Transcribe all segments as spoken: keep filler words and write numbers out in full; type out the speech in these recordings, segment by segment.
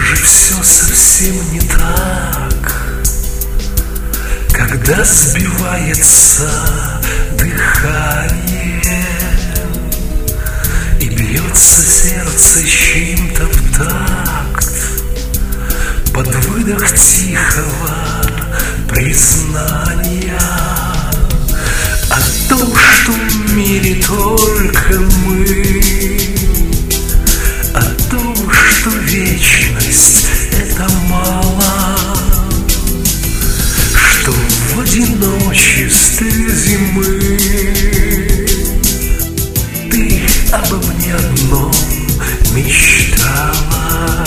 же все совсем не так, когда сбивается дыхание и бьется сердце чьим-то в такт под выдох тихого признания о том, что в мире только мы, о том, что вечность — это мало, что в одиночестве зимы ты обо мне одном мечтала.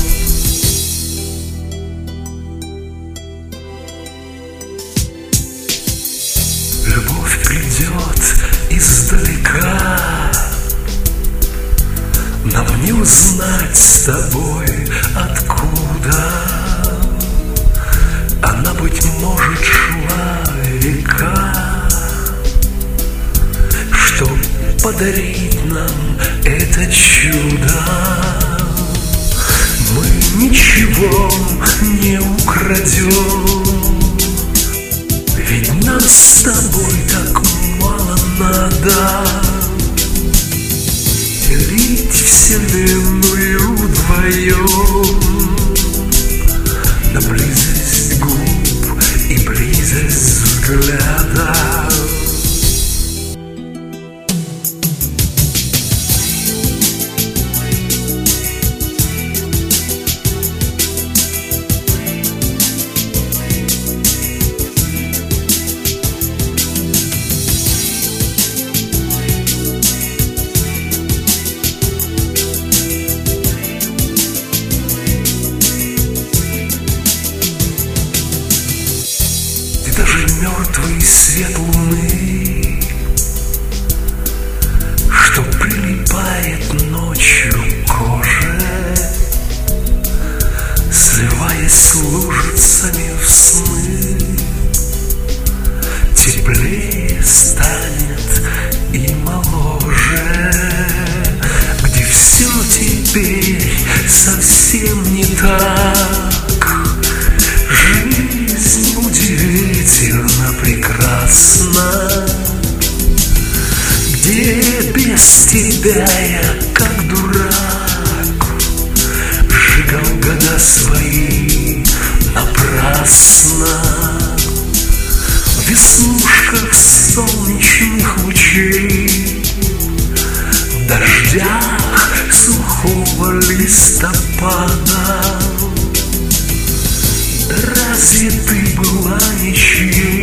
Любовь придет издалека, нам не узнать с тобой откуда. Она, быть может, шла века, чтоб подарить нам это чудо. Мы ничего не украдем, ведь нам с тобой так мало надо делить вселенную вдвоем на близость губ и близость взгляда. Даже мертвый свет луны, что прилипает ночью к коже, сливаясь с лужицами в сны, теплее станет и моложе, где все теперь совсем не так. Жизнь удивительно прекрасна, где без тебя я, как дурак, сжигал года свои напрасно. В веснушках солнечных лучей, в дождях сухого листопада. Да разве ты была ничьей?